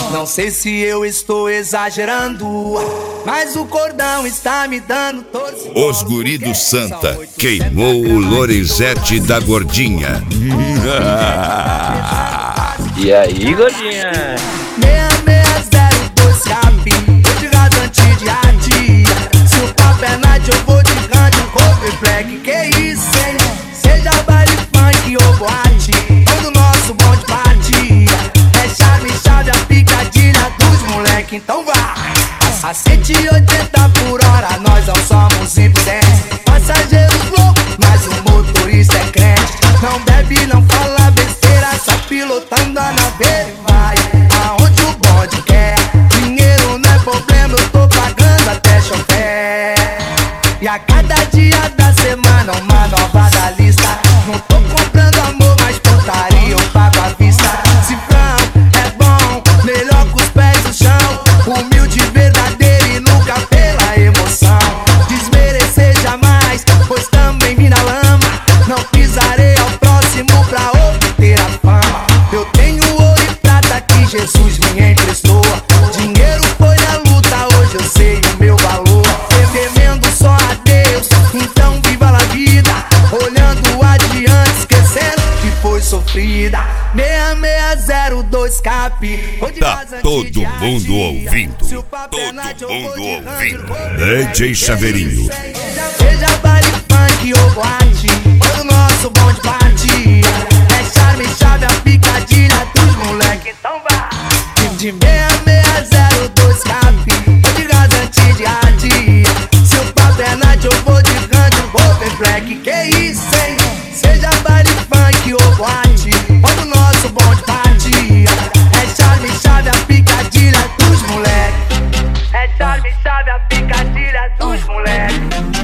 Não sei se eu estou exagerando, mas o cordão está me dando torcida. Os guri do Santa queimou o Lorenzetti da Gordinha. E aí, Gordinha? 6602 cap, eu de rasante de arte. Se o papo é night, eu vou de grande cover black. Que isso, hein? Seja baile funk ou boate, quando o nosso bonde bate, é chave a picadilha dos moleque. Então vá! A 180 por hora, nós não somos imprudentes. Passageiros loucos, mas o motorista é crente. Não bebe, não fala besteira, só pilotando a nave. Vai aonde o bonde quer. Dinheiro não é problema, eu tô pagando até chofer. E a cada dia da semana uma nova da lista. Não tô comprando amor, mas putaria eu pago à vista. Cifrão é bom, melhor que os pés no chão. Humilde, verdadeiro e nunca pela emoção. Desmerecer jamais, pois também vi na lama. Não pisarei ao próximo pra obter a fama. Eu tenho ouro e prata que Jesus me emprestou. Dinheiro foi a luta, hoje eu sei o meu valor. Temendo só a Deus, então viva a vida. Olhando adiante, esquecendo que foi sofrida. 6602 cap. Tá todo mundo ouvindo. Todo mundo ouvindo. DJ Chaveirinho. Seja baile funk ou boate, quando o nosso bonde bate, é chave a picadilha dos moleque. Então vá! De 6602 cap, eu de rasante de arte. Se o papo é night, eu vou de grande over black. Que isso, hein? Seja baile funk ou boate, quando o nosso bonde bate, é chave a picadilha dos moleque. É chave a picadilha dos moleque.